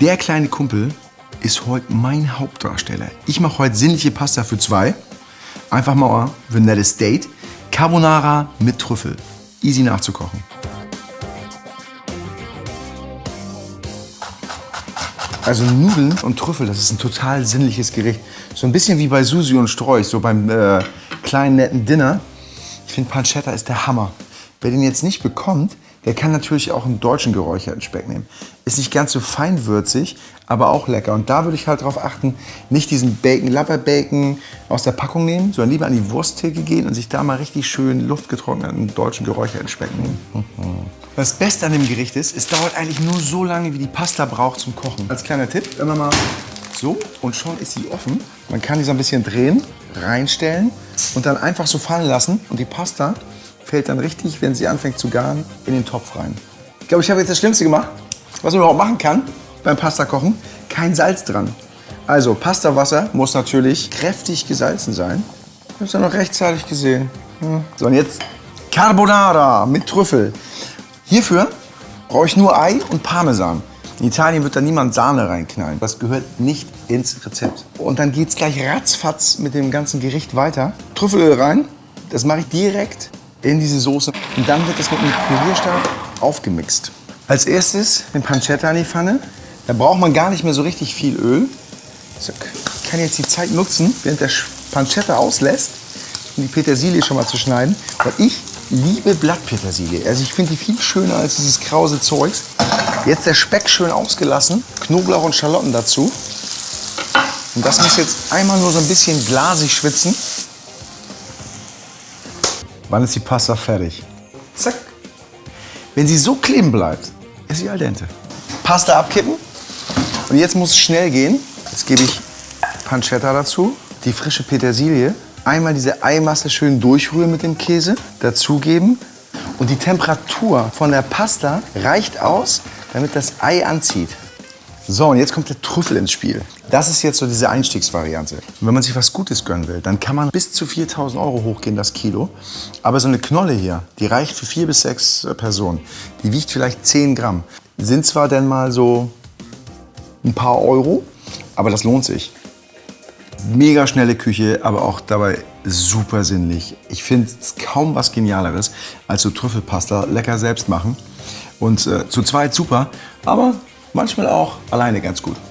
Der kleine Kumpel ist heute mein Hauptdarsteller. Ich mache heute sinnliche Pasta für zwei. Einfach mal ein nettes Date. Carbonara mit Trüffel. Easy nachzukochen. Also Nudeln und Trüffel, das ist ein total sinnliches Gericht. So ein bisschen wie bei Susi und Strolch, so beim kleinen netten Dinner. Ich finde, Pancetta ist der Hammer. Wer den jetzt nicht bekommt, der kann natürlich auch einen deutschen geräucherten Speck nehmen. Ist nicht ganz so feinwürzig, aber auch lecker. Und da würde ich halt darauf achten, nicht diesen Lapper-Bacon aus der Packung nehmen, sondern lieber an die Wursttheke gehen und sich da mal richtig schön luftgetrockneten deutschen geräucherten Speck nehmen. Das Beste an dem Gericht ist, es dauert eigentlich nur so lange, wie die Pasta braucht zum Kochen. Als kleiner Tipp, immer mal so und schon ist sie offen. Man kann die so ein bisschen drehen, reinstellen und dann einfach so fallen lassen. Und die Pasta fällt dann richtig, wenn sie anfängt zu garen, in den Topf rein. Ich glaube, ich habe jetzt das Schlimmste gemacht, was man überhaupt machen kann beim Pasta kochen. Kein Salz dran. Also Pastawasser muss natürlich kräftig gesalzen sein. Ich habe es ja noch rechtzeitig gesehen. So, und jetzt Carbonara mit Trüffel. Hierfür brauche ich nur Ei und Parmesan. In Italien wird da niemand Sahne reinknallen. Das gehört nicht ins Rezept. Und dann geht es gleich ratzfatz mit dem ganzen Gericht weiter. Trüffelöl rein. Das mache ich direkt in diese Soße. Und dann wird das mit einem Pürierstab aufgemixt. Als erstes den Pancetta in die Pfanne. Da braucht man gar nicht mehr so richtig viel Öl. So, ich kann jetzt die Zeit nutzen, während der Pancetta auslässt, um die Petersilie schon mal zu schneiden. Weil ich liebe Blattpetersilie. Also ich finde die viel schöner als dieses krause Zeugs. Jetzt der Speck schön ausgelassen. Knoblauch und Schalotten dazu. Und das muss jetzt einmal nur so ein bisschen glasig schwitzen. Wann ist die Pasta fertig? Zack. Wenn sie so kleben bleibt, ist sie al dente. Pasta abkippen. Und jetzt muss es schnell gehen. Jetzt gebe ich Pancetta dazu, die frische Petersilie. Einmal diese Eimasse schön durchrühren mit dem Käse, dazugeben. Und die Temperatur von der Pasta reicht aus, damit das Ei anzieht. So, und jetzt kommt der Trüffel ins Spiel. Das ist jetzt so diese Einstiegsvariante. Und wenn man sich was Gutes gönnen will, dann kann man bis zu 4.000 € hochgehen, das Kilo. Aber so eine Knolle hier, die reicht für 4 bis 6 Personen. Die wiegt vielleicht 10 Gramm. Sind zwar dann mal so ein paar Euro, aber das lohnt sich. Mega schnelle Küche, aber auch dabei super sinnlich. Ich finde es kaum was Genialeres als so Trüffelpasta lecker selbst machen. Und zu zweit super, aber manchmal auch alleine ganz gut.